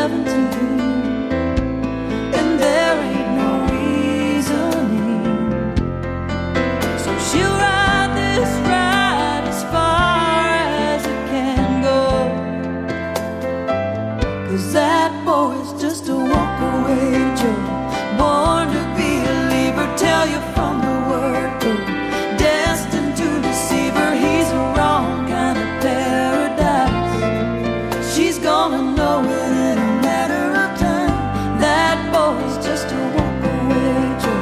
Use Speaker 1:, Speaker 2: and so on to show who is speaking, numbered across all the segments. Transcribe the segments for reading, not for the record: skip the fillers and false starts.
Speaker 1: 17, and there ain't no reasoning. So she'll ride this ride as far as it can go, 'cause that boy's just a walk-away Joe, born to be a leaver, tell you from the word go, destined to deceive her, he's a wrong kind of paradise. She's gonna know it in a matter of time, that boy's just a walk-away Joe.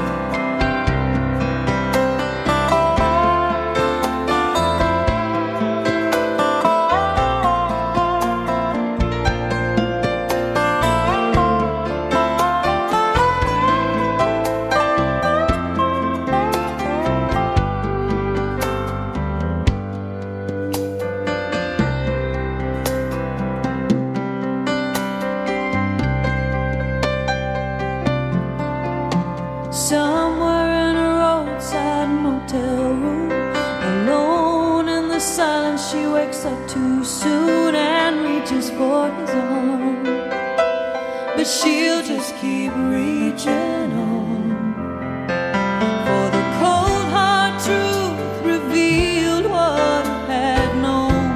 Speaker 1: Somewhere in a roadside motel room, alone in the silence, she wakes up too soon and reaches for his arm. But she'll just keep reaching on, for the cold hard truth revealed what it had known.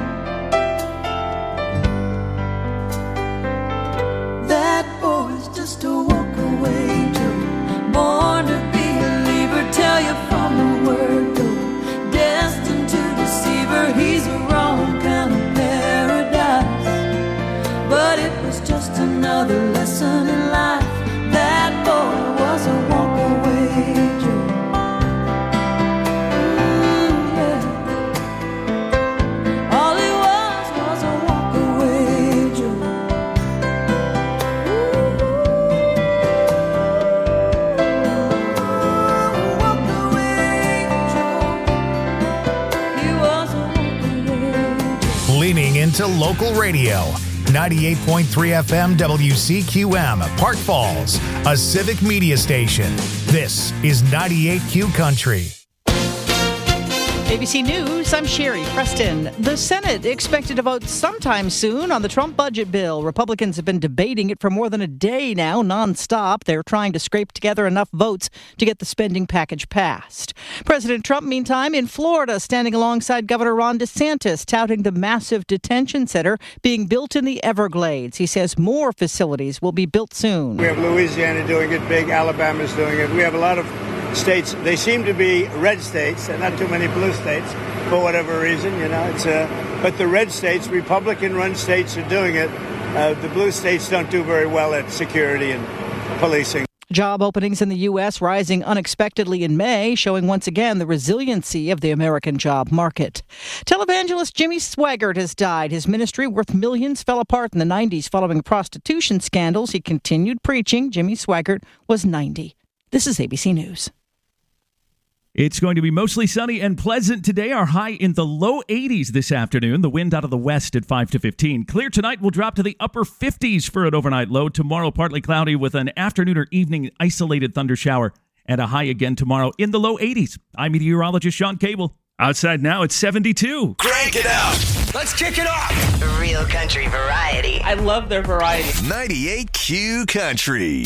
Speaker 1: That boy's just a walk-away Joe, born to be a leaver, tell you from the word go, destined to deceive her, he's a wrong kind of paradise. But it was just another lesson in life, that boy was a walk-away Joe. Yeah. All he was a walk-away Joe.
Speaker 2: Leaning into local radio. 98.3 FM WCQM, Park Falls, a civic media station. This is 98Q Country.
Speaker 3: ABC News, I'm Sherry Preston. The Senate expected to vote sometime soon on the Trump budget bill. Republicans have been debating it for more than a day now, nonstop. They're trying to scrape together enough votes to get the spending package passed. President Trump, meantime, in Florida, standing alongside Governor Ron DeSantis, touting the massive detention center being built in the Everglades. He says more facilities will be built soon.
Speaker 4: We have Louisiana doing it big, Alabama's doing it. We have a lot of states. They seem to be red states and not too many blue states for whatever reason, you know. But the red states, Republican-run states, are doing it. The blue states don't do very well at security and policing.
Speaker 3: Job openings in the U.S. rising unexpectedly in May, showing once again the resiliency of the American job market. Televangelist Jimmy Swaggart has died. His ministry, worth millions, fell apart in the 90s following prostitution scandals. He continued preaching. Jimmy Swaggart was 90. This is ABC News.
Speaker 5: It's going to be mostly sunny and pleasant today. Our high in the low 80s this afternoon. The wind out of the west at 5 to 15. Clear tonight will drop to the upper 50s for an overnight low. Tomorrow, partly cloudy with an afternoon or evening isolated thunder shower. And a high again tomorrow in the low 80s. I'm meteorologist Sean Cable. Outside now, it's 72.
Speaker 6: Crank it up. Let's kick it off.
Speaker 7: Real country variety.
Speaker 8: I love their variety.
Speaker 6: 98Q Country.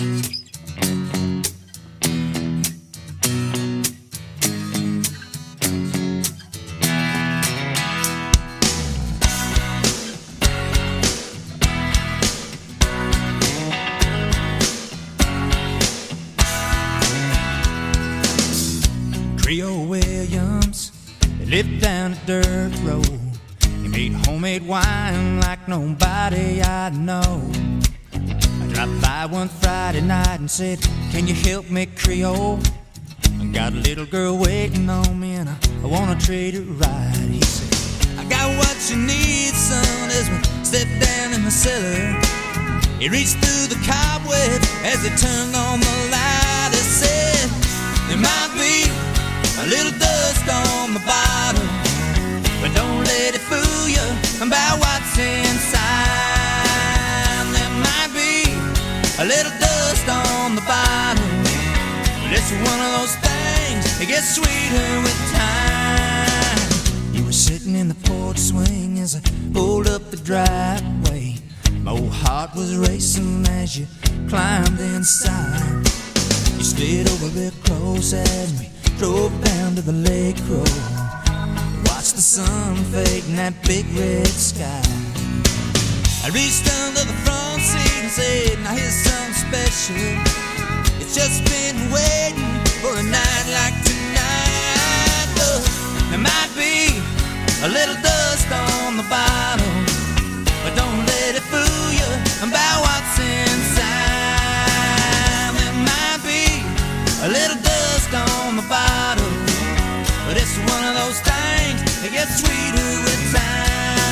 Speaker 9: Creole Williams, he lived down a dirt road. He made homemade wine like nobody I know. I dropped by one Friday night and said, can you help me, Creole? I got a little girl waiting on me and I wanna treat her right. He said, I got what you need, son, as we step down in the cellar. He reached through the cobweb as he turned on the light. He said, there might be a little dust on the bottom, but don't let it fool you about what's inside. There might be a little dust on the bottom, but it's one of those things that gets sweeter with time. You were sitting in the porch swing as I pulled up the driveway. My old heart was racing as you climbed inside. You stayed over a bit close as we drove down to the lake road. Watched the sun fade in that big red sky. I reached under the front seat and said, now here's something special. It's just been waiting for a night like tonight. Look, there might be a little dust on the bottom, but don't let it fool you about what's inside. There might be a little dust on the bottom, but it's one of those things that gets sweeter with time.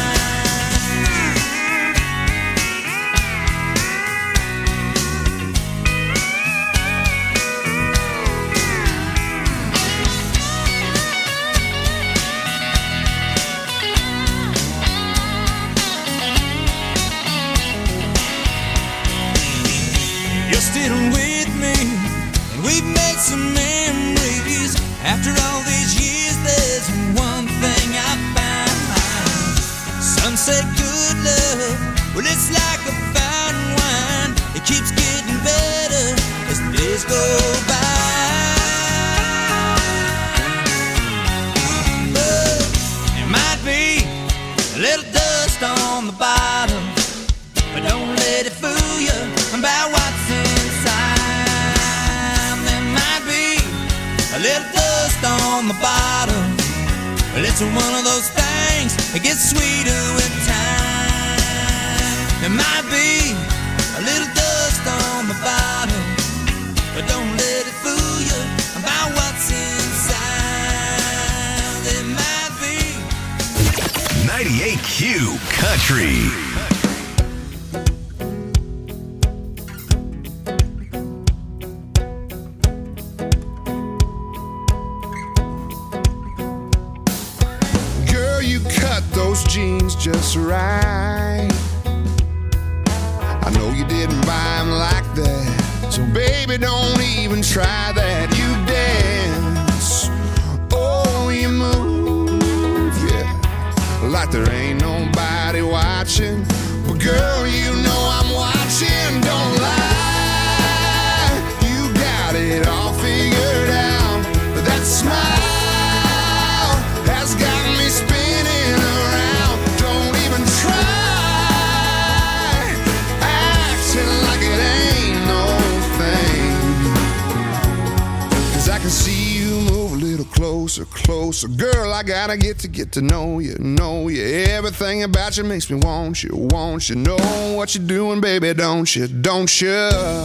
Speaker 9: Still with me, and we've made some memories. After all these years, there's one thing I found. Some say good love, well, it's like a fine wine. It keeps getting better as the days go by. But there might be a little dust on the bottom, but don't let it fool you about what's inside. There might be a little dust on the bottom, but it's one of those things that gets sweeter with time. There might be a little dust on the bottom, but don't let it fool you about what's inside. There might be
Speaker 6: 98Q Country.
Speaker 8: Those jeans just right. I know you didn't buy them like that, so baby, don't even try that. You dance, oh, you move, yeah, like there ain't nobody watching. But girl, you know I'm watching, don't lie. You got it all figured out, but that smile has got me spinning around. Don't even try acting like it ain't no thing, 'cause I can see you move a little closer, closer. Girl, I gotta get to know you, know you. Everything about you makes me want you, want you. Know what you're doing, baby, don't you, don't you?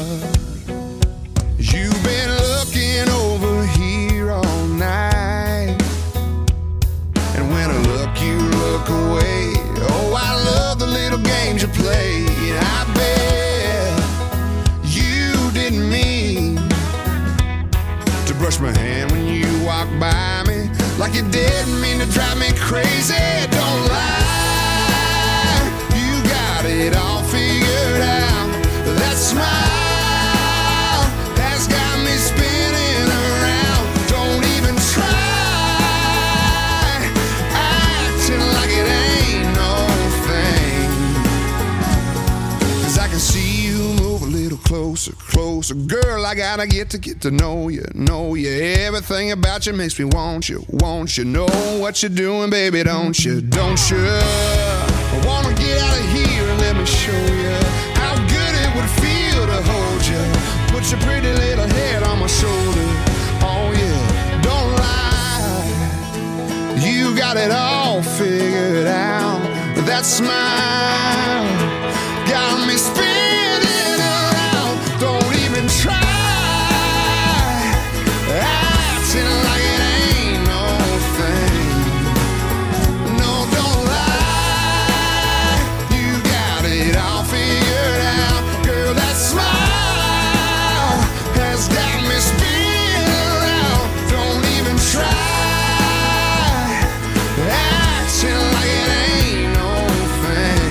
Speaker 8: You've been looking over here all night, and when I look, you look away. Oh, I love the little games you play. I bet you didn't mean to brush my hand when you walked by me, like you didn't mean to drive me crazy. Don't lie, you got it all figured out. That smile has got me spinning around. Don't even try acting like it ain't no thing, 'cause I can see you move a little closer, closer. Girl, I gotta get to know you, know you. Everything about you makes me want you, want you. Know what you're doing, baby, don't you, don't you? I wanna get out of here and let me show you how good it would feel to hold you. Put your pretty little head on my shoulder. Oh yeah, don't lie, you got it all figured out. That smile got me spinning around. Don't even try acting like it ain't no thing. No, don't lie, you got it all figured out. Girl, that smile has got me spinning around. Don't even try acting like it ain't no thing.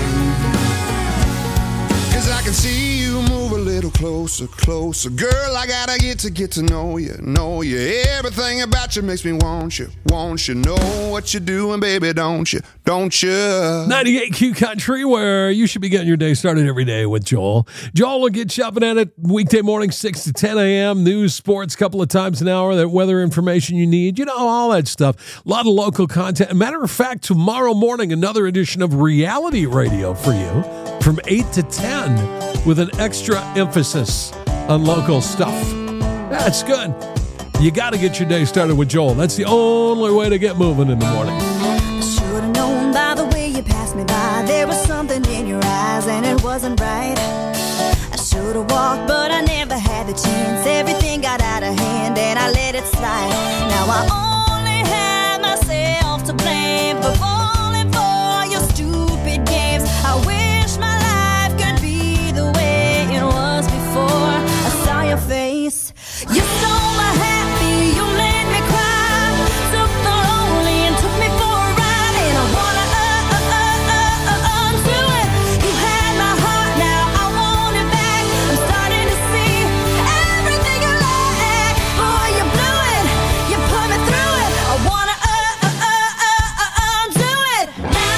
Speaker 8: closer, closer. Girl, I gotta get to know you, know you. Everything about you makes me want you. Know what you're doing, baby, don't you?
Speaker 10: 98Q Country, where you should be getting your day started every day with Joel. Joel will get you up and at it weekday morning, 6 to 10 a.m. News, sports, couple of times an hour, that weather information you need, all that stuff. A lot of local content. Matter of fact, tomorrow morning, another edition of Reality Radio for you from 8 to 10 with an extra emphasis on local stuff. That's good. You got to get your day started with Joel. That's the only way to get moving in the morning.
Speaker 1: I should have known by the way you passed me by. There was something in your eyes and it wasn't right. I should have walked, but I never had the chance. Everything got out of hand and I let it slide. Now I only have myself to blame for falling for your stupid games. I wish my life could be the way it was before I saw your face. You stole my happy, you made me cry. Took the lonely and took me for a ride. And I wanna undo it. You had my heart, now I want it back. I'm starting to see everything you lack. Boy, you blew it, you put me through it. I wanna undo it.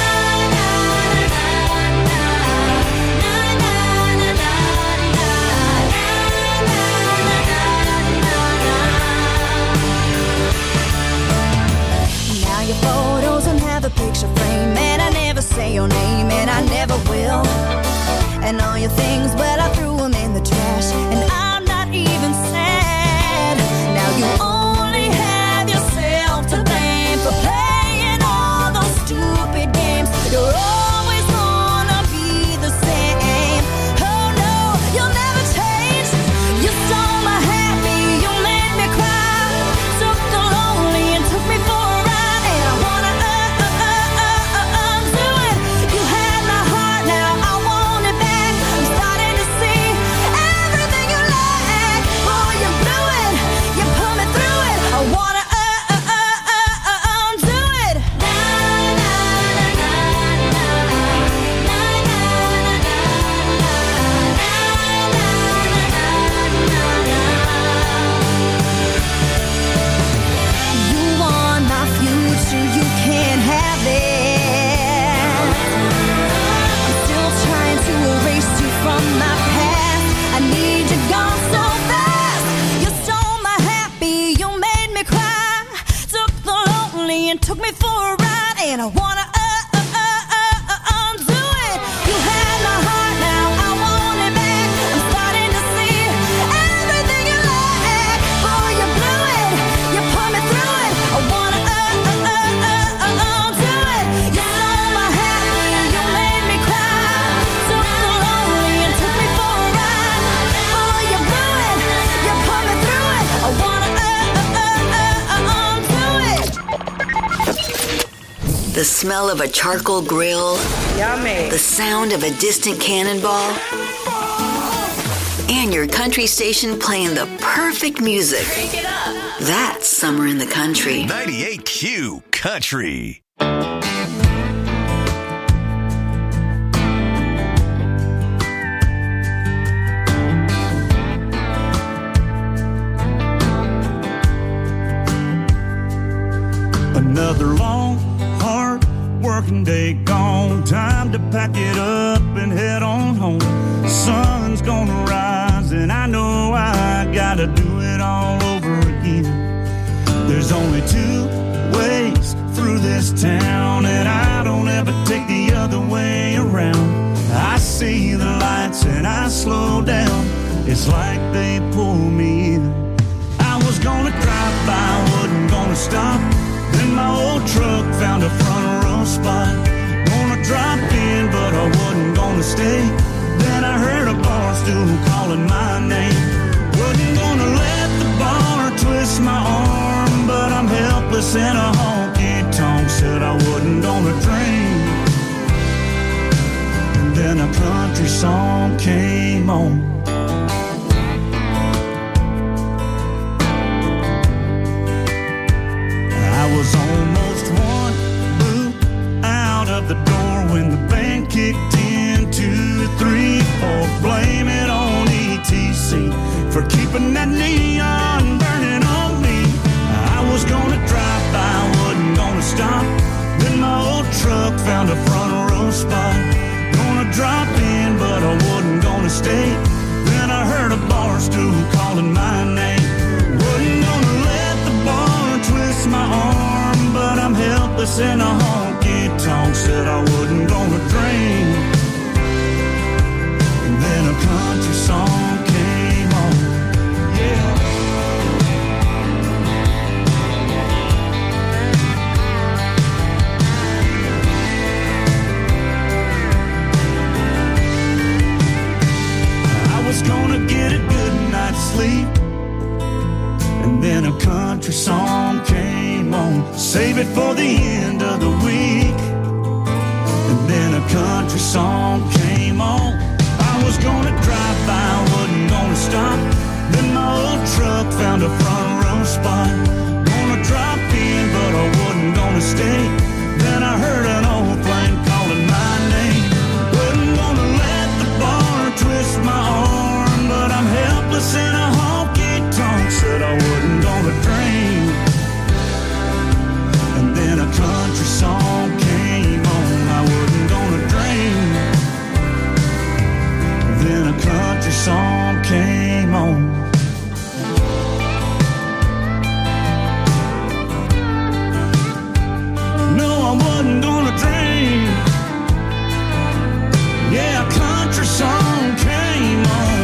Speaker 1: Now your photos don't have a picture frame, and I never say your name, and I never will. And all your things, well, I threw them in the trash, and I'm not even sad. Now you only have yourself to blame for playing all those stupid games. You're always gonna be the same. Oh no, you'll never change. You stole my happy, you made me cry. Took the lonely and took me for a ride. And I wanna undo it. You had my heart, now I want it back. I'm starting to see everything you lack. Boy, you blew it, you put me through it. I wanna undo it. You want my future, you can't have it. I'm still trying to erase you from my past. I need you gone so fast. You stole my happy, you made me cry. Took the lonely and took me for a ride. And I wanna undo it. You had my heart, now I want it back. I'm starting to see everything you lack. Boy, you blew it, you put me through it. I wanna undo it. You stole my happy, you made me cry. Took the lonely and took me for a ride. Boy, you blew it, you put me through it. I wanna undo it.
Speaker 7: The smell of a charcoal grill.
Speaker 11: Yummy.
Speaker 7: The sound of a distant cannonball. And your country station playing the perfect music. That's summer in the country.
Speaker 6: 98Q Country.
Speaker 9: Another long, hard working day gone. Time to pack it up and head on home. Sun's gonna rise and I know I gotta do it all over again. There's only two ways through this town, and I don't ever take the other way around. I see the lights and I slow down. It's like they pull me in. I was gonna drive by, wasn't gonna stop. Then my old truck found a front row spot. Gonna drop in, but I wasn't gonna stay. Then I heard a bar stool calling my name. Wasn't gonna let the bar twist my arm, but I'm helpless in a honky-tonk. Said I wasn't gonna drink. And then a country song came on. I was almost one boot out of the door when the band kicked in. 2, 3, 4, blame it on ETC.
Speaker 11: gonna stay. Then I heard a bar stool calling my name. Wasn't gonna let the bar twist my arm, but I'm helpless in a honky-tonk. Said I wasn't gonna drink. And then a country song came on. Yeah. Gonna get a good night's sleep, and then a country song came on. Save it for the end of the week. And then a country song came on. I was gonna drive by, wasn't gonna stop. Then my old truck found a front row spot. Gonna drop in, but I wasn't gonna stay. Then I heard an old flame calling my name. Wasn't gonna let the bar twist my arm, but I'm helpless in a honky-tonk. Said I wasn't gonna drink. And then a country song came on. I wasn't gonna drink. Then a country song came on. No, I wasn't gonna drink. Yeah, a country song came on.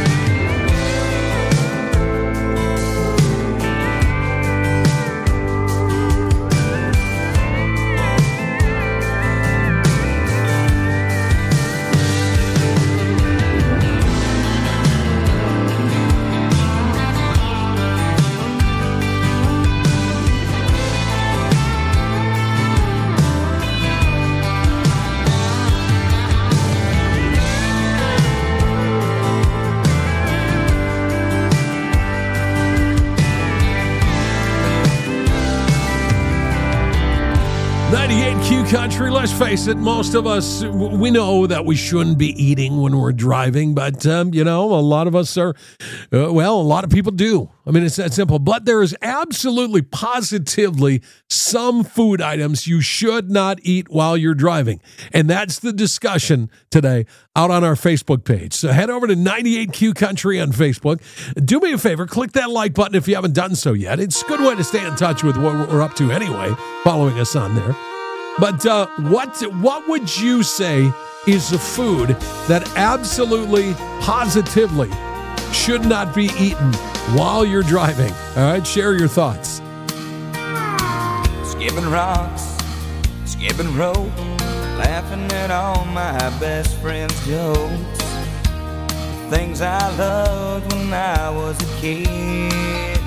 Speaker 10: Country, let's face it, most of us, we know that we shouldn't be eating when we're driving, but, you know, a lot of us are, a lot of people do. I mean, it's that simple. But there is absolutely, positively some food items you should not eat while you're driving. And that's the discussion today out on our Facebook page. So head over to 98Q Country on Facebook. Do me a favor, click that like button if you haven't done so yet. It's a good way to stay in touch with what we're up to anyway, following us on there. But what would you say is a food that absolutely, positively should not be eaten while you're driving? All right, share your thoughts.
Speaker 12: Skipping rocks, skipping rope, laughing at all my best friends' jokes. Things I loved when I was a kid.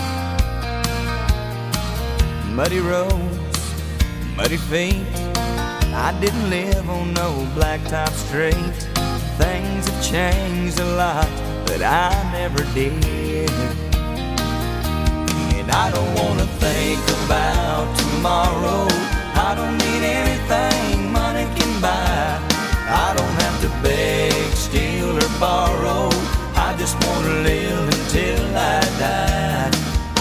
Speaker 12: Muddy roads, muddy feet, I didn't live on no blacktop street. Things have changed a lot, but I never did. And I don't wanna think about tomorrow. I don't need anything money can buy. I don't have to beg, steal, or borrow. I just wanna live until I die.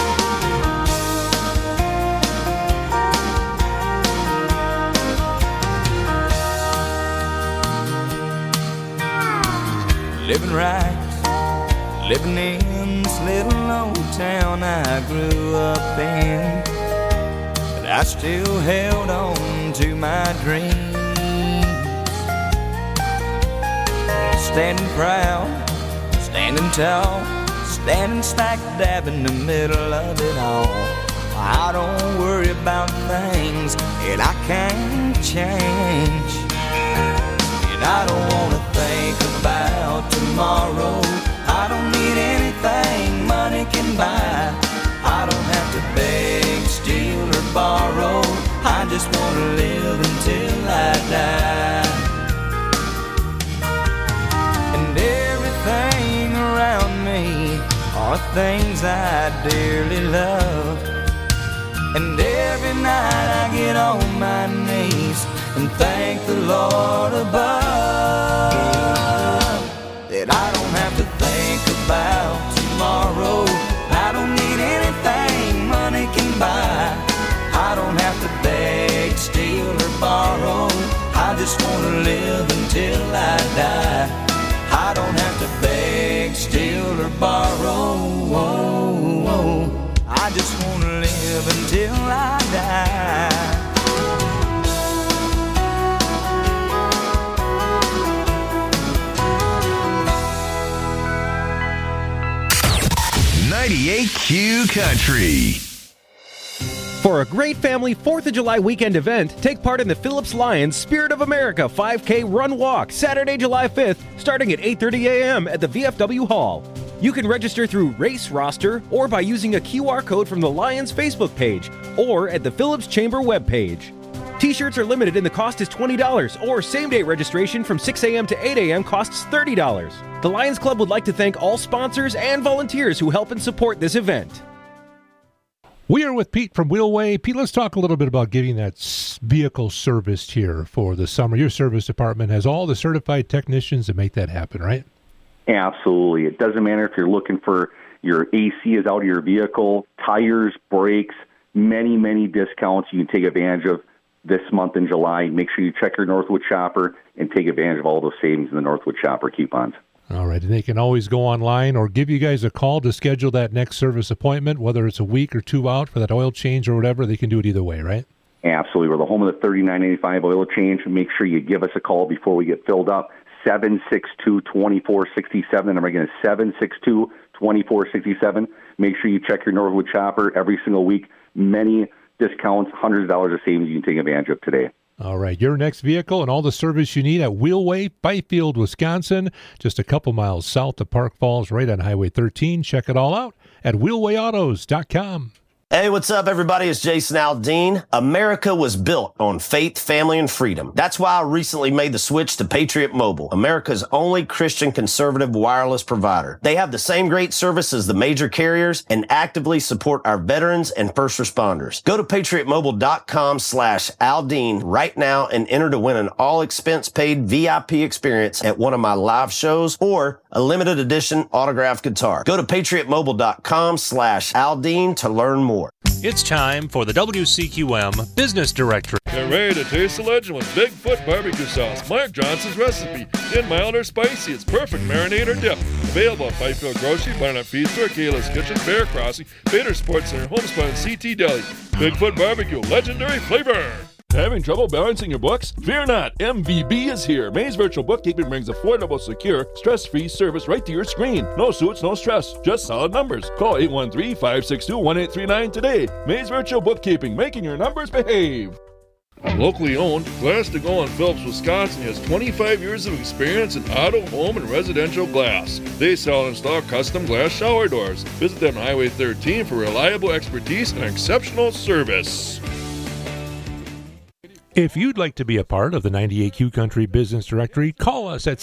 Speaker 12: Living right, living in this little old town I grew up in, but I still held on to my dreams. Standing proud, standing tall, standing smack dab in the middle of it all. I don't worry about things that I can't change. And I don't wanna think about tomorrow. I don't need anything money can buy. I don't have to beg, steal, or borrow. I just wanna live until I die. And everything around me are things I dearly love. And every night I get on my knees and thank the Lord above that I don't have to think about tomorrow. I don't need anything money can buy. I don't have to beg, steal, or borrow. I just want to live until I die. I don't
Speaker 6: Q Country.
Speaker 13: For a great family 4th of July weekend event, take part in the Phillips Lions Spirit of America 5K Run Walk, Saturday, July 5th, starting at 8:30 a.m. at the VFW Hall. You can register through Race Roster or by using a QR code from the Lions Facebook page or at the Phillips Chamber webpage. T-shirts are limited and the cost is $20, or same-day registration from 6 a.m. to 8 a.m. costs $30. The Lions Club would like to thank all sponsors and volunteers who help and support this event.
Speaker 14: We are with Pete from Wheelway. Pete, let's talk a little bit about getting that vehicle serviced here for the summer. Your service department has all the certified technicians to make that happen, right?
Speaker 15: Absolutely. It doesn't matter if you're looking for your AC is out of your vehicle, tires, brakes, many discounts you can take advantage of this month in July. Make sure you check your Northwood Shopper and take advantage of all those savings in the Northwood Shopper coupons.
Speaker 14: All right, and they can always go online or give you guys a call to schedule that next service appointment, whether it's a week or two out for that oil change or whatever. They can do it either way, right?
Speaker 15: Absolutely. We're the home of the $39.85 oil change. Make sure you give us a call before we get filled up. 762-2467. The number again is 762-2467. Make sure you check your Northwood Shopper every single week. Many discounts, hundreds of dollars of savings you can take advantage of today.
Speaker 14: All right, your next vehicle and all the service you need at Wheelway, Byfield, Wisconsin, just a couple miles south of Park Falls, right on Highway 13. Check it all out at wheelwayautos.com.
Speaker 16: Hey, what's up, everybody? It's Jason Aldean. America was built on faith, family, and freedom. That's why I recently made the switch to Patriot Mobile, America's only Christian conservative wireless provider. They have the same great service as the major carriers and actively support our veterans and first responders. Go to patriotmobile.com/Aldean right now and enter to win an all-expense-paid VIP experience at one of my live shows or a limited edition autographed guitar. Go to patriotmobile.com/Aldean to learn more.
Speaker 17: It's time for the WCQM Business Directory.
Speaker 18: Get ready to taste the legend with Bigfoot barbecue sauce, Mark Johnson's recipe. In mild or spicy, it's perfect marinade or dip. Available at Byfield Grocery, Barnett Feed Store, Kayla's Kitchen, Bear Crossing, Bader Sports Center, Homespun, and CT Deli. Bigfoot barbecue, legendary flavor. Having trouble balancing your books? Fear not, MVB is here. Maze Virtual Bookkeeping brings affordable, secure, stress-free service right to your screen. No suits, no stress, just solid numbers. Call 813-562-1839 today. Maze Virtual Bookkeeping, making your numbers behave. Locally owned, Glass to Go in Phillips, Wisconsin has 25 years of experience in auto, home, and residential glass. They sell and install custom glass shower doors. Visit them on Highway 13 for reliable expertise and exceptional service.
Speaker 14: If you'd like to be a part of the 98Q Country Business Directory, call us at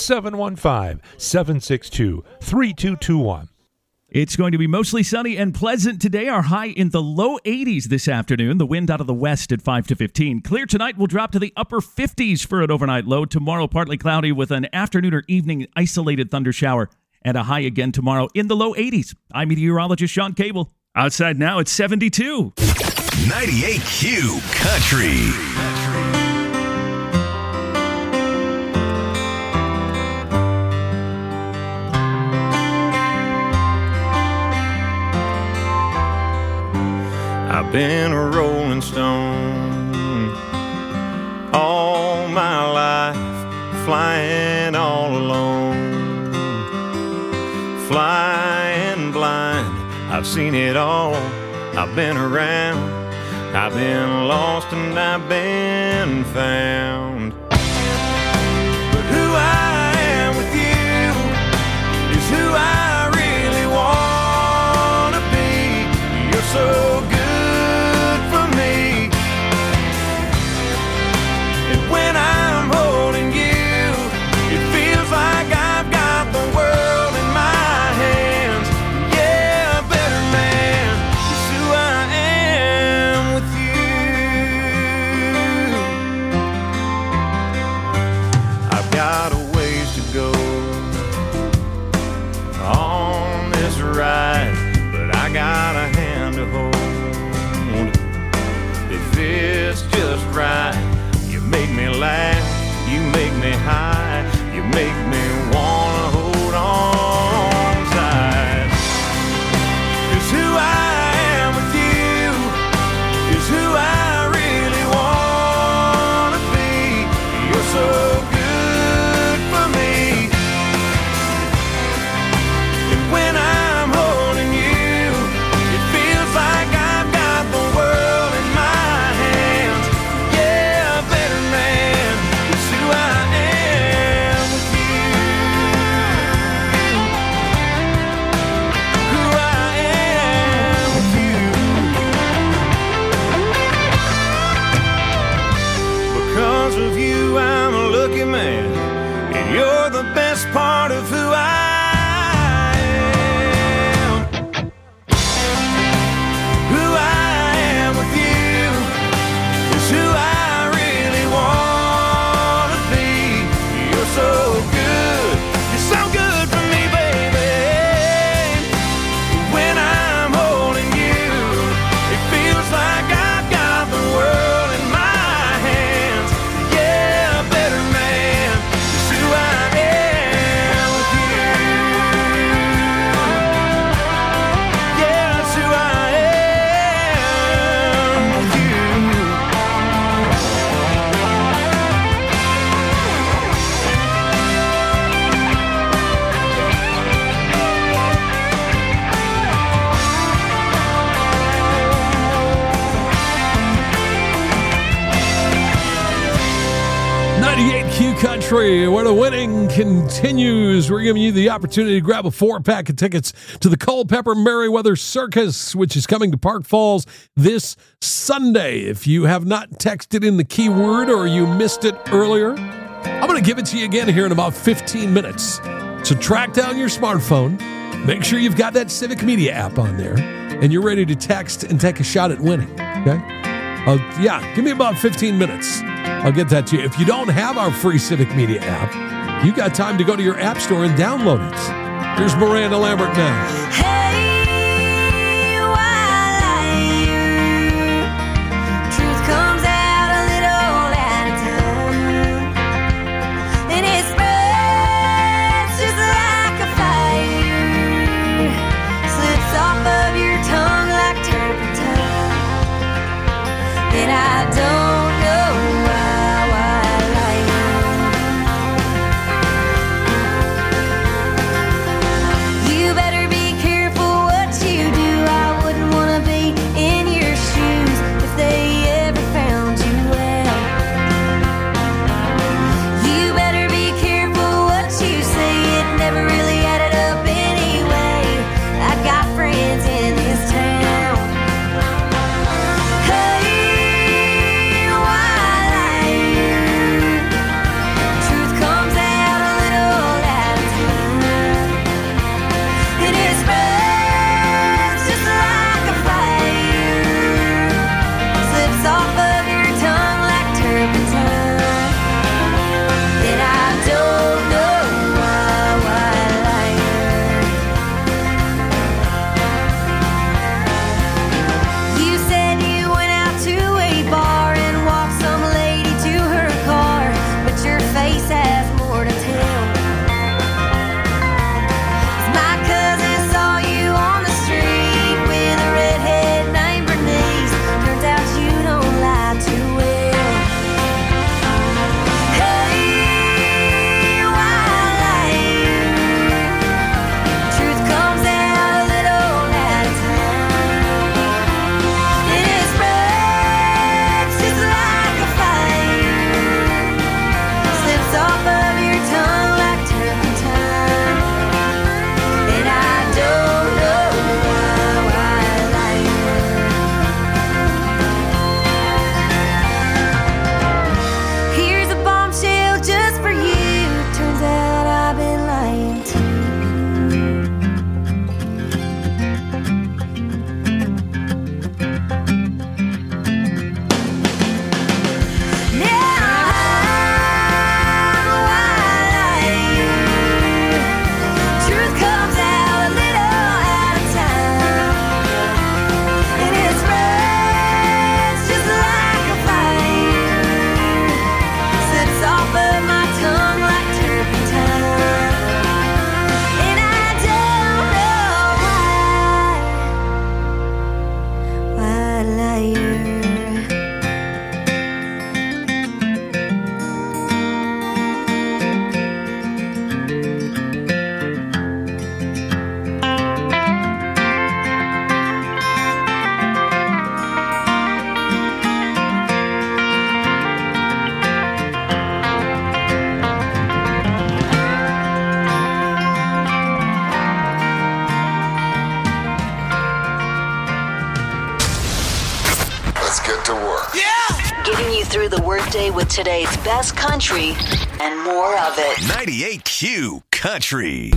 Speaker 14: 715-762-3221.
Speaker 5: It's going to be mostly sunny and pleasant today. Our high in the low 80s this afternoon. The wind out of the west at 5 to 15. Clear tonight will drop to the upper 50s for an overnight low. Tomorrow, partly cloudy with an afternoon or evening isolated thunder shower. And a high again tomorrow in the low 80s. I'm meteorologist Sean Cable. Outside now, it's 72.
Speaker 6: 98Q Country.
Speaker 9: I've been a rolling stone all my life, flying all alone, flying blind. I've seen it all, I've been around, I've been lost and I've been found. But who I am with you is who I really want to be. You're so good for me, and when I'm holding you, it feels like I've got the world in my hands. Yeah, better man is who I am with you. I've got a ways to go on this ride, but I got a hand to hold. If it's just right, you make me laugh, you make me high, you make me wanna hold on tight. 'Cause who I am with you is who I really wanna be. You're so good for me, and when I'm holding you, it
Speaker 10: Country, where the winning continues. We're giving you the opportunity to grab a 4-pack of tickets to the Culpeper Merriweather Circus, which is coming to Park Falls this Sunday. If you have not texted in the keyword or you missed it earlier, I'm going to give it to you again here in about 15 minutes. So track down your smartphone. Make sure you've got that Civic Media app on there, and you're ready to text and take a shot at winning, okay? Give me about 15 minutes. I'll get that to you. If you don't have our free Civic Media app, you got time to go to your app store and download it. Here's Miranda Lambert now.
Speaker 7: With today's best country and more of it.
Speaker 6: 98Q Country.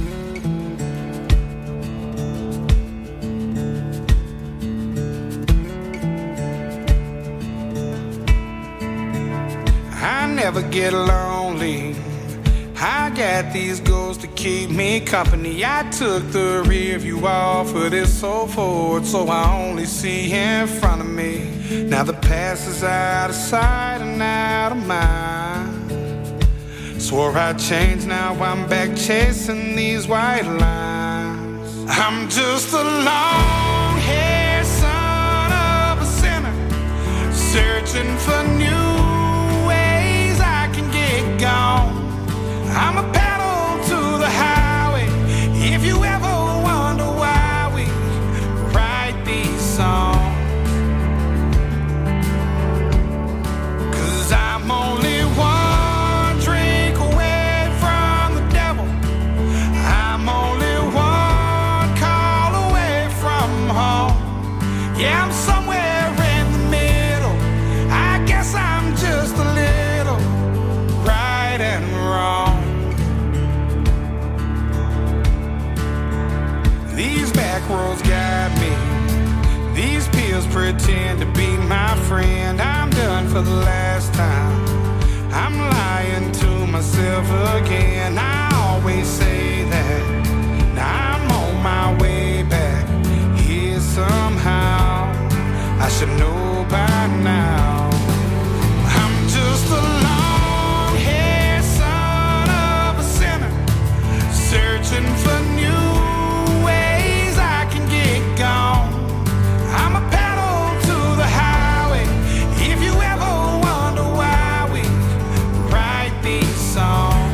Speaker 19: I never get lonely. I got these goals to keep me company. I took the rear view off of this old Ford, so I only see in front of me. Now the past is out of sight and out of mind. Swore I'd change, now I'm back chasing these white lines. I'm just a long-haired son of a sinner, searching for new ways I can get gone. I'm a pedal to the highway. If you ever wonder why we write these songs, 'cause I'm only one drink away roads guide me. These pills pretend to be my friend. I'm done for the last time. I'm lying to myself again. I always say that. Now I'm on my way back here somehow. I should know by now. I'm just a long-haired son of a sinner, searching for new ways I can get gone. I'm a pedal to the highway. If you ever wonder why we write these songs,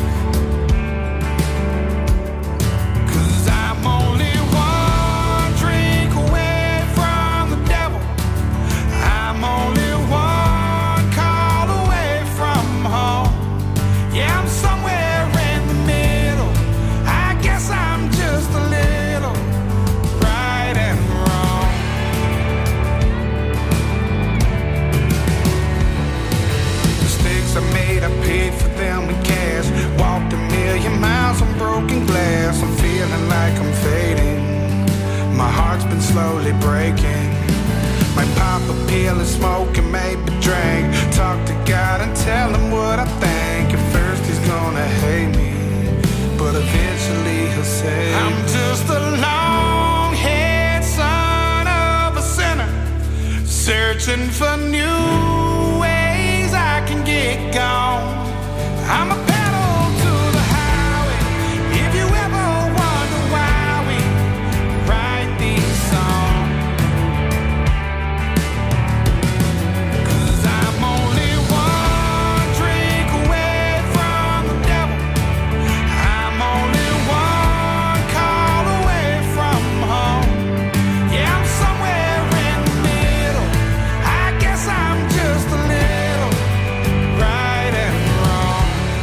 Speaker 19: 'cause I'm only one drink away from the devil. I'm only one call away from home. Yeah, I'm somewhere in the middle. I guess I'm just a little right and wrong. Mistakes I made, I paid for them in cash. Walked a million miles on broken glass. I'm feeling like I'm fading. My heart's been slowly breaking. Might pop a pill and smoke and maybe drink. Talk to God and tell him what I think. At first he's gonna hate me, but eventually he'll say, I'm just a long-haired son of a sinner, searching for new ways I can get gone. I'm a pedal to the highway. If you ever wonder why we write these songs, 'cause I'm only one drink away from the devil. I'm only one call away from home. Yeah, I'm somewhere in the middle. I guess I'm just a little right and wrong.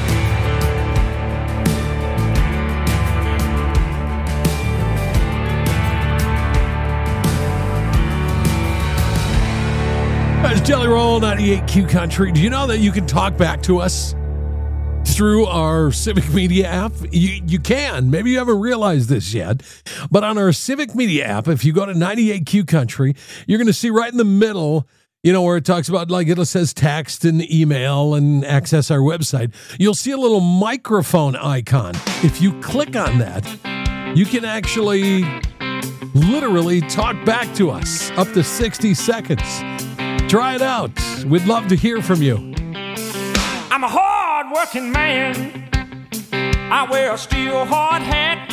Speaker 10: That's Jelly Roll, 98Q Country. Do you know that you can talk back to us through our Civic Media app? You can. Maybe you haven't realized this yet. But on our Civic Media app, if you go to 98Q Country, you're going to see right in the middle, where it talks about, like, it says text and email and access our website. You'll see a little microphone icon. If you click on that, you can actually literally talk back to us up to 60 seconds. Try it out. We'd love to hear from you.
Speaker 20: I'm a hard-working man. I wear a steel hard hat.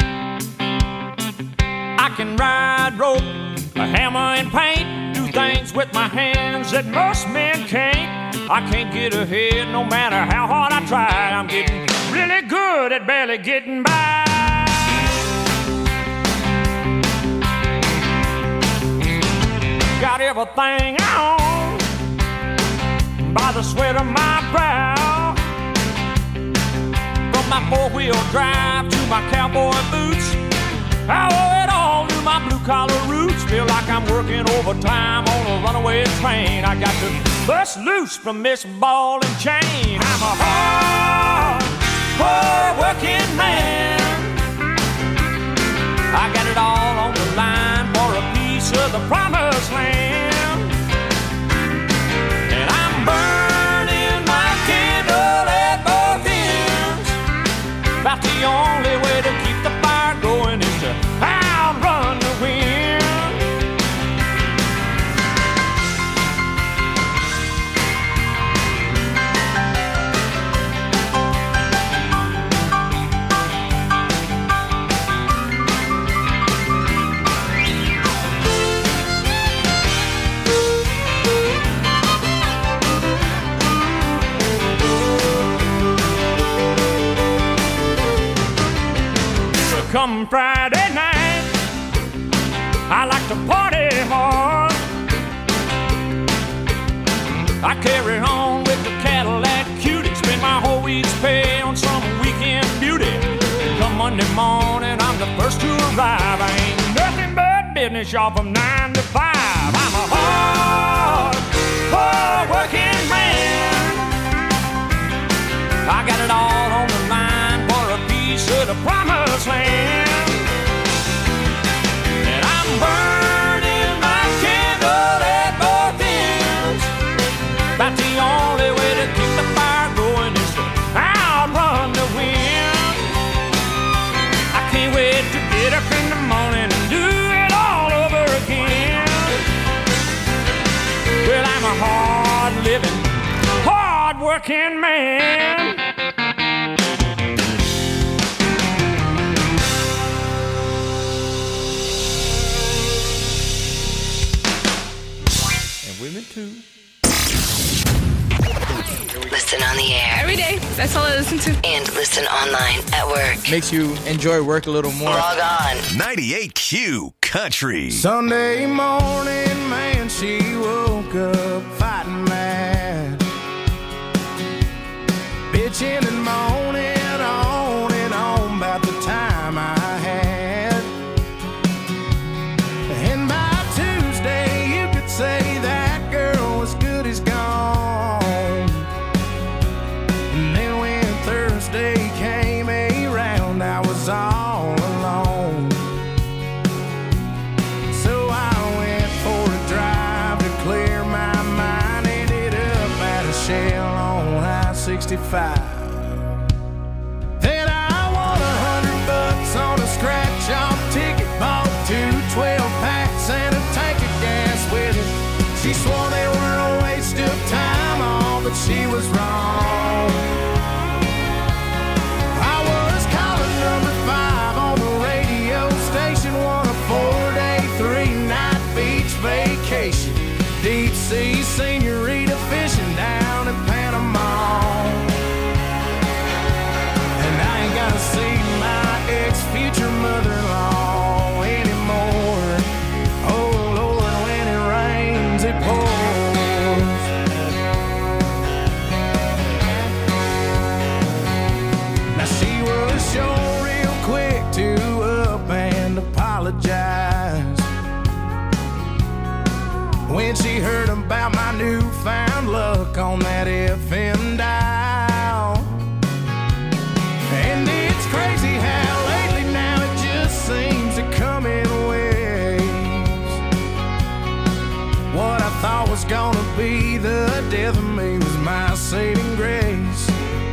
Speaker 20: I can ride rope, a hammer and paint, do things with my hands that most men can't. I can't get ahead no matter how hard I try. I'm getting really good at barely getting by. Got everything I own by the sweat of my brow. From my four-wheel drive to my cowboy boots, I owe it all to my blue-collar roots. Feel like I'm working overtime on a runaway train. I got to bust loose from this ball and chain. I'm a hard-working man. I got it all on the line for a piece of the promised land. And I'm burning my candle at both ends. About the only way to keep the fire going is to outrun the wind. Come Friday night, I like to party hard. I carry on with the Cadillac Cutie, spend my whole week's pay on some weekend beauty. Come Monday morning, I'm the first to arrive. I ain't nothing but business, y'all, from 9 to 5. I'm a hard-working man. I got it all on the line for a piece of the promised land. working man.
Speaker 12: And women too.
Speaker 7: Listen on the air.
Speaker 21: Every day. That's all I listen to.
Speaker 7: And listen online at work.
Speaker 12: Makes you enjoy work a little more.
Speaker 7: Log on.
Speaker 6: 98Q Country.
Speaker 19: Sunday morning, man, she woke up fighting mad, bitching and moaning on and on about the time I had. And by Tuesday, you could say that girl was good as gone. And then when Thursday came around, I was all alone. So I went for a drive to clear my mind. Ended up at a Shell on I-65. Then I won $100 on a scratch-off ticket. Bought 2 12-packs and a tank of gas with it. She swore they were a waste of time, all, but she was wrong. I was calling number 5 on the radio station, won a 4-day, 3-night beach vacation. Deep sea senorita fishing down in Panama. And I ain't gotta see my ex-future mother-in-law anymore. Oh Lord, when it rains, it pours. Now she was sure real quick to up and apologize when she heard about my newfound luck on that FM dial. And it's crazy how lately now it just seems to come in waves. What I thought was gonna be the death of me was my saving grace.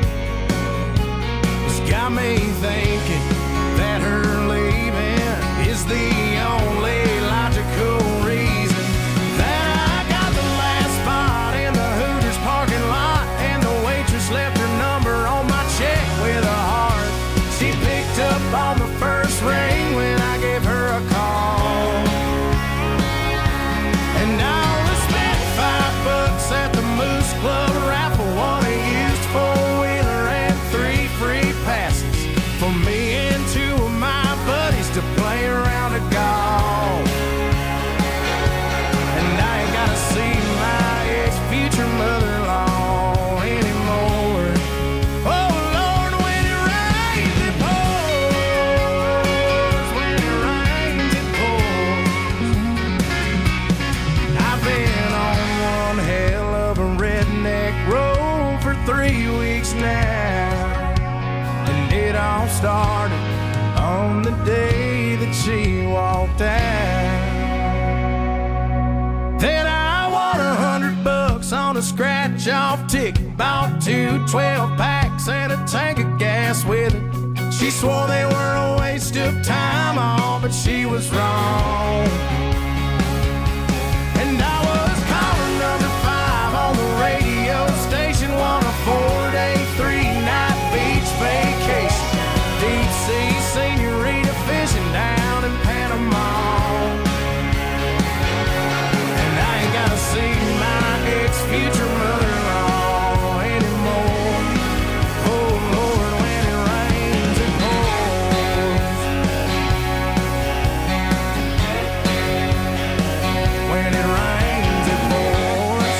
Speaker 19: It's got me thinking that her leaving is the only logical reason that I got the last spot in the Hooters parking lot, and the waitress left her number on my check with a heart. She picked up on the first ring when I gave her a call. And I only spent $5 at the Moose Club raffle, won a used 4-wheeler and 3 free passes for me and 2 of my buddies to play around a golf. And I ain't gotta see my ex-future mother-in-law anymore. Oh Lord, when it rains, it pours. When it rains, it pours. I've been on one hell of a redneck road for 3 weeks now. And it all started on the day that she walked out. Then I won $100 on a scratch-off ticket. Bought 2 12-packs and a tank of gas with it. She swore they were a waste of time, all, but she was wrong. And I was calling number 5 on the radio station, won a 4-day, 3-night beach vacation. Deep sea senorita fishing down in Panama. And I ain't gotta see my ex-future mother-in-law anymore. Oh Lord, when it rains, it pours. When it rains, it pours.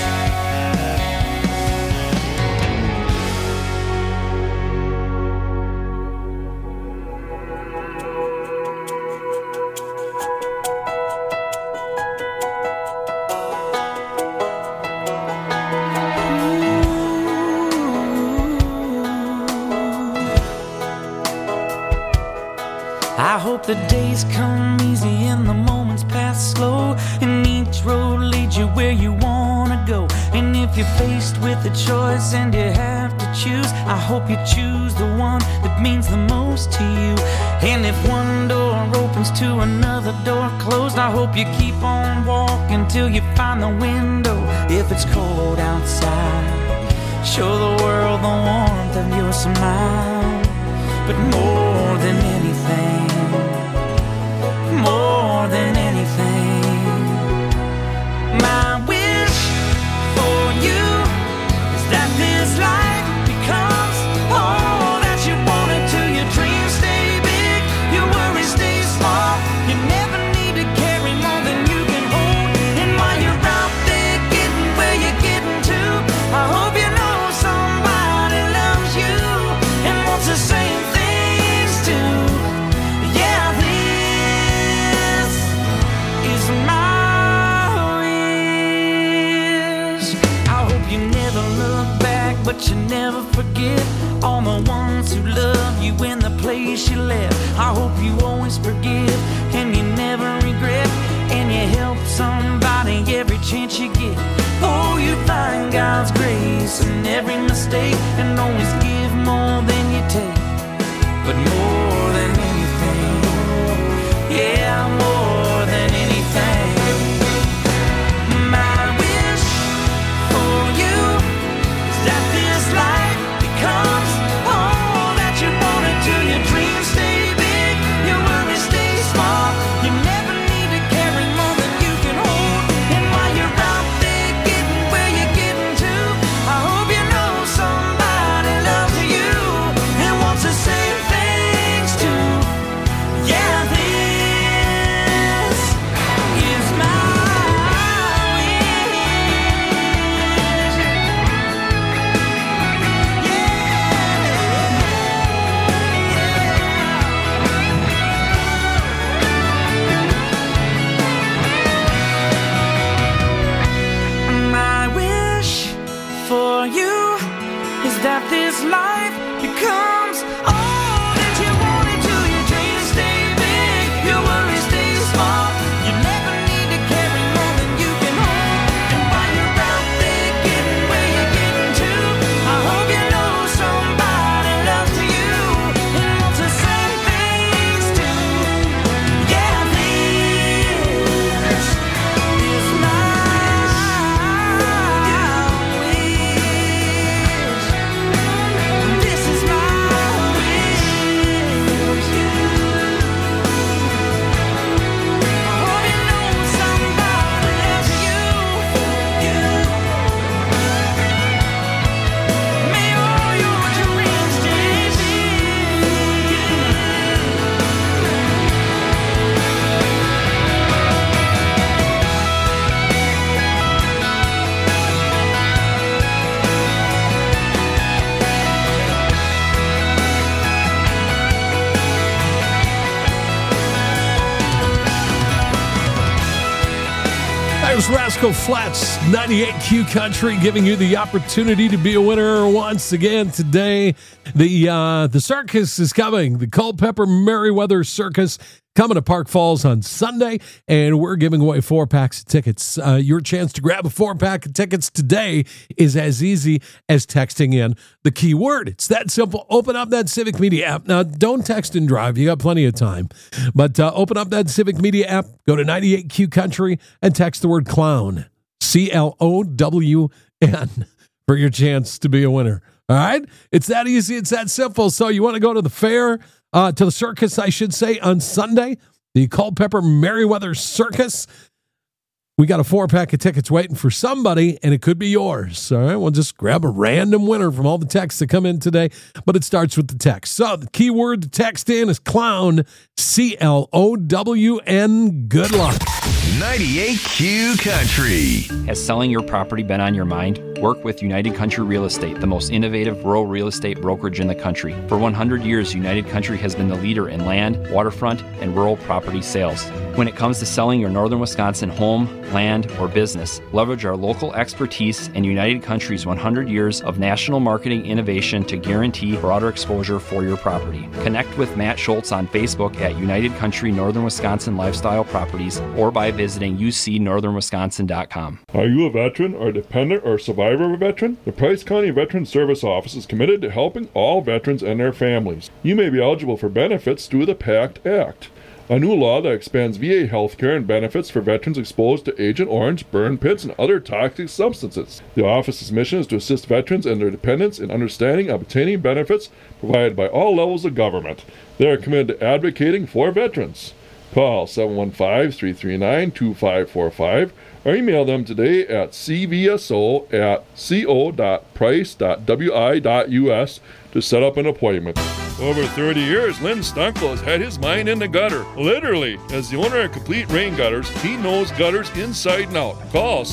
Speaker 1: I hope the days come easy and the moments pass slow, and each road leads you where you wanna go. And if you're faced with a choice and you have to choose, I hope you choose the one that means the most to you. And if one door opens to another door closed, I hope you keep on walking till you find the window. If it's cold outside,
Speaker 9: show the world the warmth of your smile. But more than anything, more than anything, my wish for you is that this life becomes all that you wanted to. Your dreams stay big, your worries stay small. You never need to carry more than you can hold. And while you're out there getting where you're getting to, I hope you know somebody loves you and wants the same things too. Yeah, this is my wish. I hope you never look back, but you never forget all the ones who love you in the place you left. I hope you always forgive and you never regret, and you help somebody every chance you get. Oh, you find God's grace in every mistake and always give more than you take. But more than anything, yeah, more than anything, my wish for you is that this life becomes all that you wanted to. Your dreams stay big, your worries stay small. You never need to carry more than you can hold. And while you're out there getting where you're getting to, I hope you know somebody loves you and wants the same things too. Yeah, this is my my wish for you is that this life becomes all that you wanted to. Your dreams stay big, your worries stay small. You never need to carry more than you can hold. And while you're out there getting where you're getting to, I hope you know somebody loves you and wants the same things too. Yeah, this is my wish. This is my wish. I hope you know somebody loves you. May all your dreams stay big.
Speaker 10: There's Rascal Flatts, 98Q Country, giving you the opportunity to be a winner once again today. The circus is coming. The Culpeper Merriweather Circus coming to Park Falls on Sunday, and we're giving away 4 packs of tickets. Your chance to grab a 4-pack of tickets today is as easy as texting in the keyword. It's that simple. Open up that Civic Media app. Now, don't text and drive. You got plenty of time. But open up that Civic Media app, go to 98Q Country, and text the word clown, CLOWN, for your chance to be a winner. All right? It's that easy. It's that simple. So you want to go to the fair, to the circus, I should say, on Sunday, the Culpeper Merriweather Circus. We got a 4-pack of tickets waiting for somebody, and it could be yours. All right, we'll just grab a random winner from all the texts that come in today, but it starts with the text. So the keyword to text in is clown, CLOWN. Good luck.
Speaker 6: 98Q Country.
Speaker 21: Has selling your property been on your mind? Work with United Country Real Estate, the most innovative rural real estate brokerage in the country. For 100 years, United Country has been the leader in land, waterfront, and rural property sales. When it comes to selling your northern Wisconsin home, land, or business, leverage our local expertise and United Country's 100 years of national marketing innovation to guarantee broader exposure for your property. Connect with Matt Schultz on Facebook at United Country Northern Wisconsin Lifestyle Properties or by visiting ucnorthernwisconsin.com.
Speaker 18: Are you a veteran or dependent or survivor of a veteran? The Price County Veteran Service Office is committed to helping all veterans and their families. You may be eligible for benefits through the PACT Act. a new law that expands VA health care and benefits for veterans exposed to Agent Orange, burn pits, and other toxic substances. The office's mission is to assist veterans and their dependents in understanding and obtaining benefits provided by all levels of government. They are committed to advocating for veterans. Call 715-339-2545 or email them today at cvso@co.price.wi.us to set up an appointment. Over 30 years, Lynn Stunkel has had his mind in the gutter. Literally, as the owner of Complete Rain Gutters, he knows gutters inside and out. Call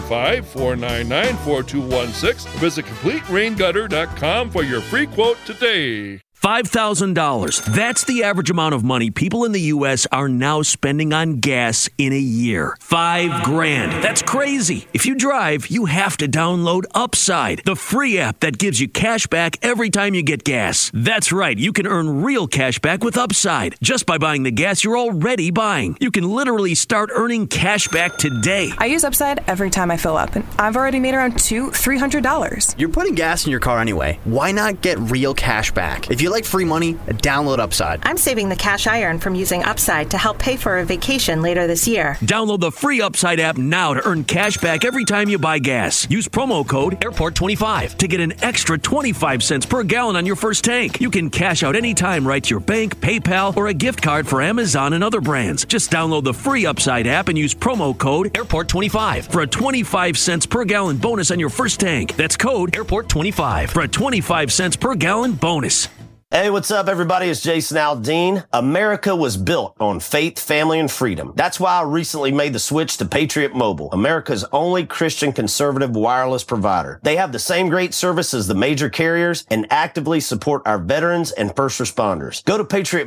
Speaker 18: 715-499-4216 or visit CompleteRainGutter.com for your free quote today.
Speaker 2: $5,000. That's the average amount of money people in the U.S. are now spending on gas in a year. $5,000. That's crazy. If you drive, you have to download Upside, the free app that gives you cash back every time you get gas. That's right. You can earn real cash back with Upside just by buying the gas you're already buying. You can literally start earning cash back today.
Speaker 22: I use Upside every time I fill up, and I've already made around $200-$300.
Speaker 23: You're putting gas in your car anyway. Why not get real cash back? If you like free money, download Upside.
Speaker 24: I'm saving the cash I earn from using Upside to help pay for a vacation later this year.
Speaker 2: Download the free Upside app now to earn cash back every time you buy gas. Use promo code AIRPORT25 to get an extra 25 cents per gallon on your first tank. You can cash out anytime right to your bank, PayPal, or a gift card for Amazon and other brands. Just download the free Upside app and use promo code AIRPORT25 for a 25 cents per gallon bonus on your first tank. That's code AIRPORT25 for a 25 cents per gallon bonus.
Speaker 16: Hey, what's up, everybody? It's Jason Aldean. America was built on faith, family, and freedom. That's why I recently made the switch to Patriot Mobile, America's only Christian conservative wireless provider. They have the same great service as the major carriers and actively support our veterans and first responders. Go to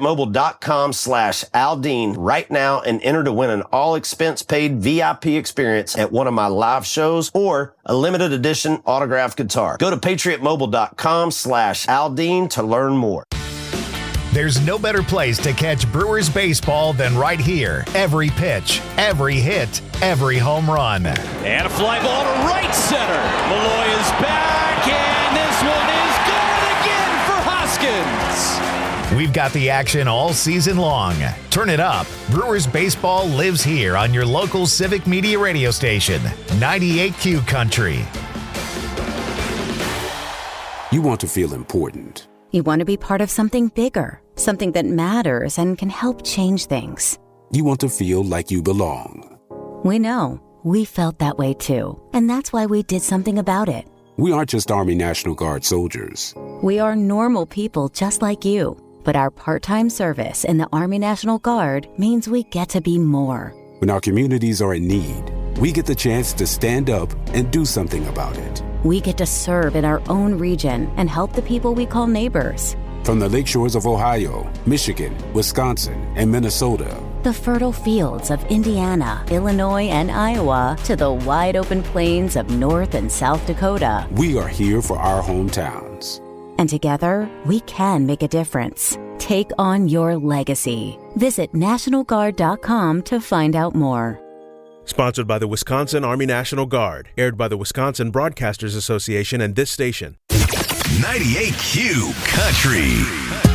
Speaker 16: patriotmobile.com/Aldean right now and enter to win an all-expense-paid VIP experience at one of my live shows or a limited edition autographed guitar. Go to patriotmobile.com/Aldean to learn more.
Speaker 25: There's no better place to catch Brewers baseball than right here. Every pitch, every hit, every home run.
Speaker 26: And a fly ball to right center. Malloy is back, and this one is good again for Hoskins.
Speaker 25: We've got the action all season long. Turn it up. Brewers baseball lives here on your local Civic Media radio station, 98Q Country.
Speaker 27: You want to feel important.
Speaker 28: You want to be part of something bigger, something that matters and can help change things.
Speaker 27: You want to feel like you belong.
Speaker 28: We know. We felt that way too. And that's why we did something about it.
Speaker 27: We aren't just Army National Guard soldiers.
Speaker 28: We are normal people just like you. But our part-time service in the Army National Guard means we get to be more.
Speaker 27: When our communities are in need, we get the chance to stand up and do something about it.
Speaker 28: We get to serve in our own region and help the people we call neighbors.
Speaker 27: From the lakeshores of Ohio, Michigan, Wisconsin, and Minnesota.
Speaker 28: The fertile fields of Indiana, Illinois, and Iowa to the wide open plains of North and South Dakota.
Speaker 27: We are here for our hometowns.
Speaker 28: And together, we can make a difference. Take on your legacy. Visit NationalGuard.com to find out more.
Speaker 29: Sponsored by the Wisconsin Army National Guard. Aired by the Wisconsin Broadcasters Association and this station.
Speaker 6: 98Q Country.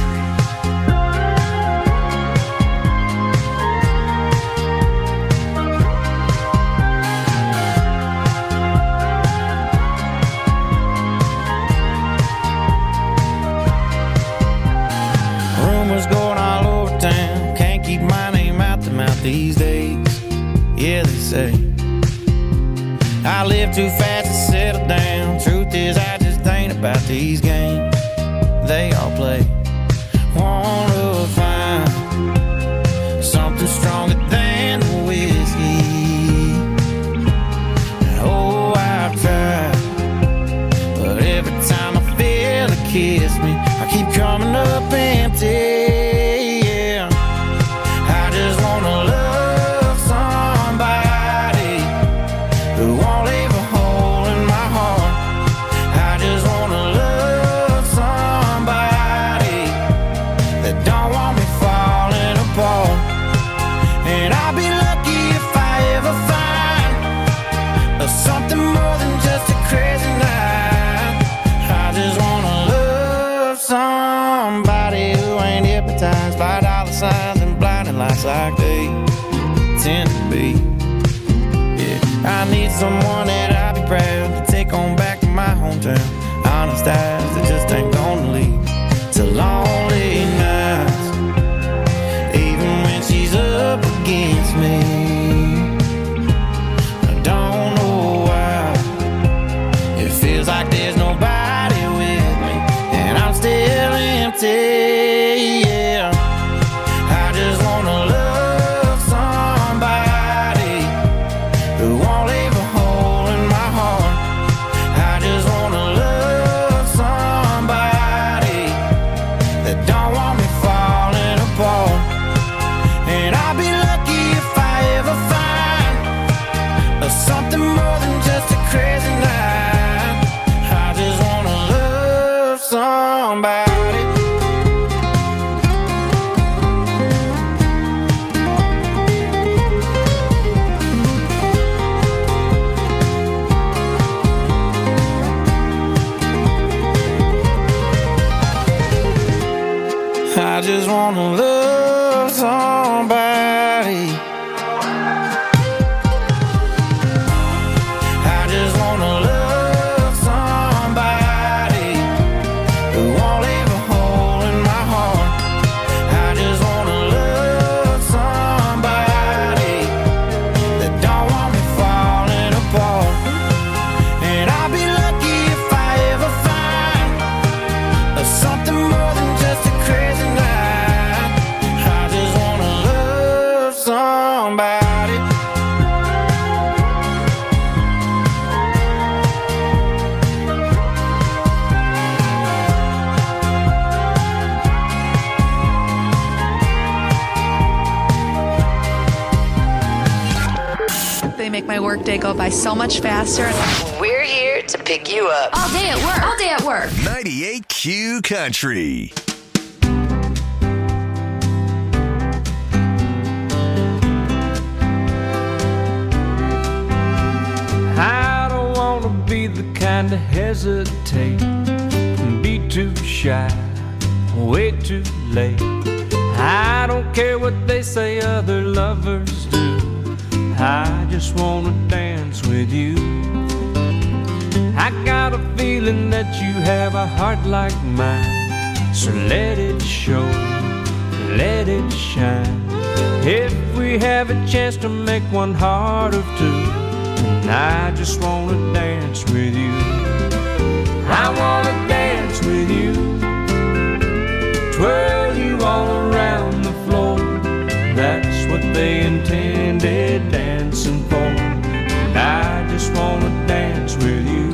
Speaker 9: Rumors going all over town. Can't keep my name out the mouth these days. Yeah, they say I live too fast to settle down. Truth is, I just ain't about these games they all play. Wanna find something stronger than the whiskey. Oh, I've tried, but every time I feel it kiss me, I keep coming up empty. Yeah, I just wanna love somebody who won't leave a hole in my heart. I just wanna love somebody that don't want me falling apart. And I'll be lucky if I ever find something more than just a crazy night. I just wanna love somebody who ain't hypnotized by dollar signs and blinding lights.
Speaker 3: nights like they tend to be. Yeah, I need someone that I'll be proud to take on back to my hometown. Honest eyes that just ain't gonna lead to lonely nights, even when she's up against me. I don't know why it feels like there's nobody with me, and I'm still empty. Yeah, I just wanna love somebody who won't leave a hole in my heart. I just wanna love somebody that don't want me falling apart. And I'll be lucky if I ever find something more than just a crazy night. I just wanna love somebody. I just wanna love somebody. I just wanna love somebody who won't leave a hole in my heart. I just wanna love somebody that don't want me falling apart. And I'll be lucky if I ever find something more than just a crazy night. I just wanna love somebody.
Speaker 4: They make my workday go by so much faster.
Speaker 7: We're here to pick you up.
Speaker 4: All day at work. All day at work.
Speaker 6: 98Q Country.
Speaker 26: I don't wanna be the kind to hesitate and be too shy, way too late. I don't care what they say other lovers do. I just wanna dance with you. I got a feeling that you have a heart like mine, so let it show, let it shine. If we have a chance to make one heart of two, and I just wanna dance with you. I wanna dance with you, twirl you all around the floor. That's what they intended dancing for, and I just wanna dance with you.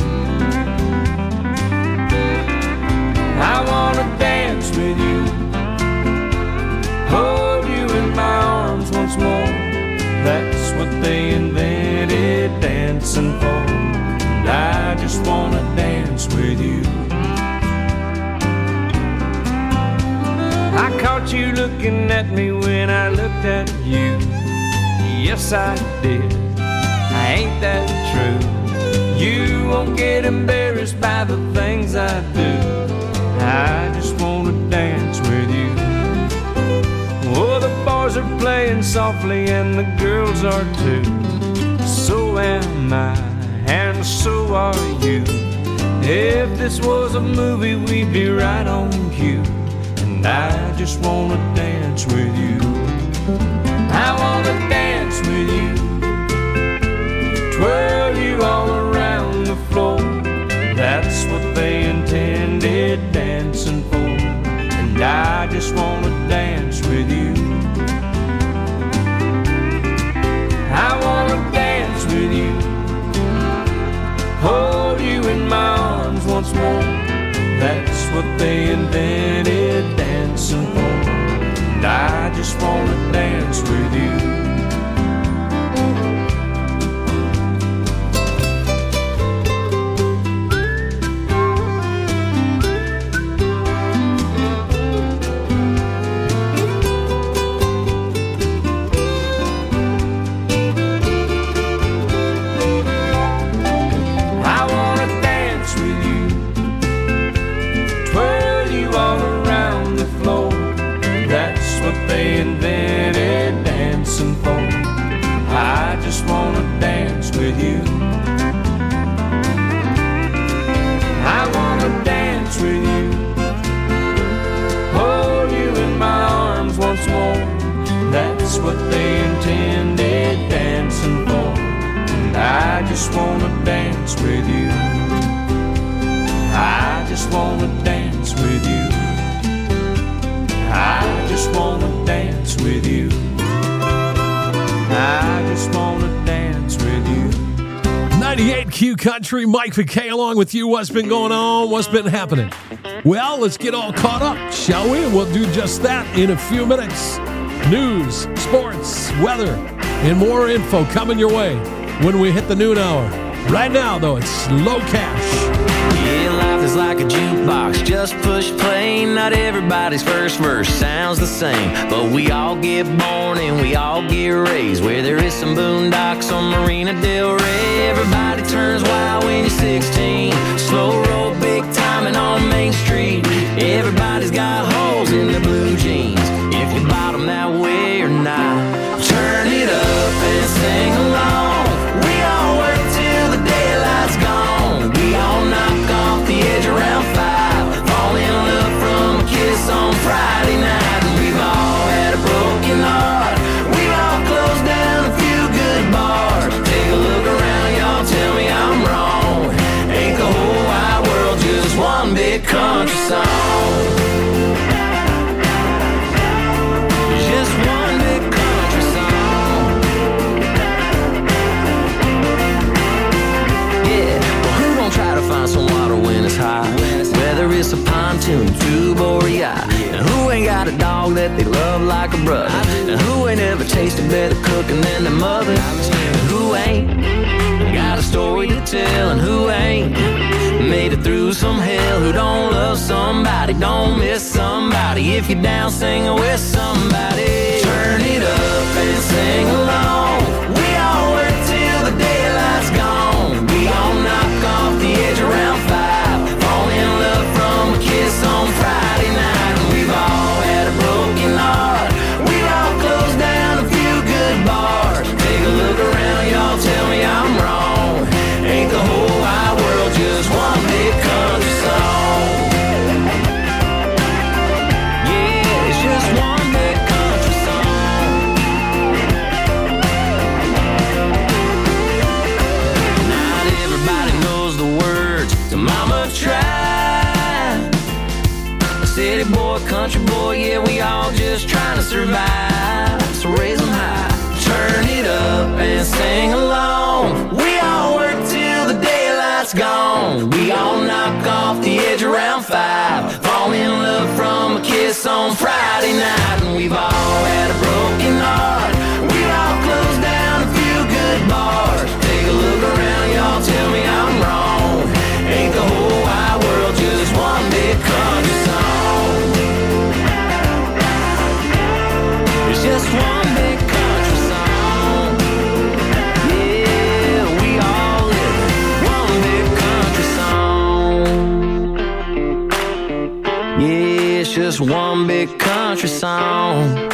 Speaker 26: I wanna dance with you, hold you in my arms once more. That's what they invented dancing for, and I just wanna dance with you. I caught you looking at me when I looked at you. Yes, I did. Ain't that true? You won't get embarrassed by the things I do. I just wanna dance with you. Oh, the boys are playing softly and the girls are too. So am I, and so are you. If this was a movie, we'd be right on cue. And I just wanna dance with you. I wanna dance with you, twirl you all around the floor. That's what they intended dancing for, and I just wanna dance with you. I wanna dance with you, hold you in my arms once more. That's what they invented dancing for, and I just wanna dance with you. They invented that's what they intended dancing for. And I just wanna dance with you. I just wanna dance with you. I just wanna dance with you. I just wanna dance with you.
Speaker 10: 98 Q Country, Mike McKay along with you. What's been going on? What's been happening? Well, let's get all caught up, shall we? We'll do just that in a few minutes. News, sports, weather, and more info coming your way when we hit the noon hour. Right now, though, it's Low Cash.
Speaker 5: Yeah, life is like a jukebox, just push play. Not everybody's first verse sounds the same, but we all get born and we all get raised where there is some boondocks on Marina Del Rey. Everybody turns wild when you're 16, slow roll, big timing on Main Street. Everybody's got holes in their blue jeans, if you bottom that way or not. Turn it up and sing along. We all work till the daylight's gone. We all knock off the edge around 5, fall in love from a kiss on Friday night. And we've all had a broken heart, we've all closed down a few good bars. Take a look around, y'all, tell me I'm wrong. Ain't the whole wide world just one big country song? Just one big country song. Yeah, well, who gon' try to find some water when it's hot? Whether it's a pontoon, tube, or a yacht. And who ain't got a dog that they love like a brother? And who ain't ever tasted better cooking than their mother? And who ain't got a story to tell? And who ain't made it through some hell? Who don't love somebody, don't miss somebody? If you're down, sing with somebody. Turn it up and sing along. We all work till the daylight's gone. We all knock off the edge around 5, fall in love from a kiss on Friday night. And we've all had a broken heart, we've all closed down a few good bars. Take a look around, y'all, tell me I'm wrong. Ain't the whole wide world just one big country song? Yeah, it's just one big country song. Not everybody knows the words to Mama Tried. City boy, country boy, yeah, we all just trying to survive. So raise them high, turn it up and sing along. We all work till the daylight's gone. We all knock off the edge around 5, fall in love from a kiss on Friday night. And we've all had a broken heart, we've all closed down a few good bars. Take a look around, y'all, tell me I'm wrong. Ain't the whole wide world just one big country song? It's just one big country song. Yeah, we all live one big country song. Yeah, it's just one big country song.